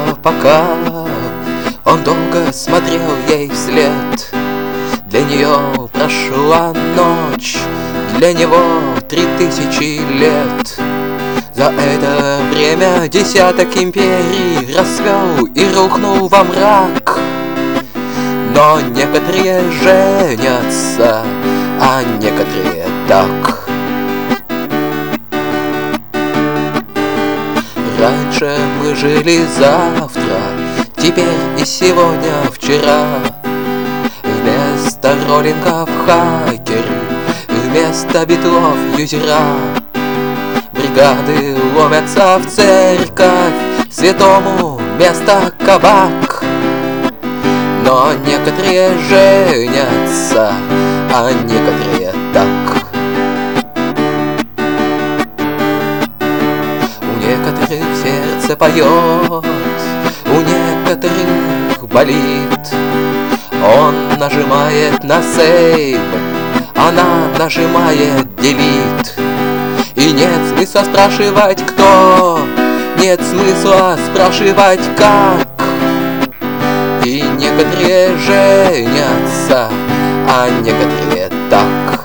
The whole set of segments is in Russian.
пока он долго смотрел ей вслед. Для нее прошла ночь, для него 3000 лет. За это время десяток империй расцвел и рухнул во мрак. Но некоторые женятся, а некоторые так. Раньше мы жили завтра, теперь и сегодня, вчера. Вместо роллингов хакеры, вместо битлов юзера. Бригады ломятся в церковь, святому место кабак. Но некоторые женятся, а некоторые так. У некоторых сердце поет, у некоторых болит. Он нажимает на сейв, она нажимает делит. И нет смысла спрашивать кто, нет смысла спрашивать как. И некоторые женятся, а некоторые так.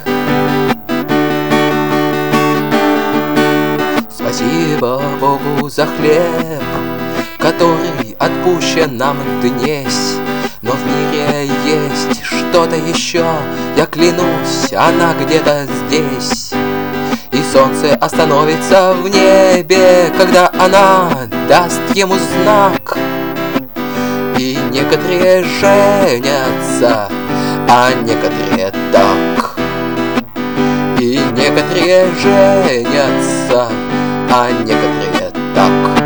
Спасибо Богу за хлеб, который отпущен нам днесь. Но в мире есть что-то еще, я клянусь, она где-то здесь. И солнце остановится в небе, когда она даст ему знак. И некоторые женятся, а некоторые так. И некоторые женятся, а некоторые так.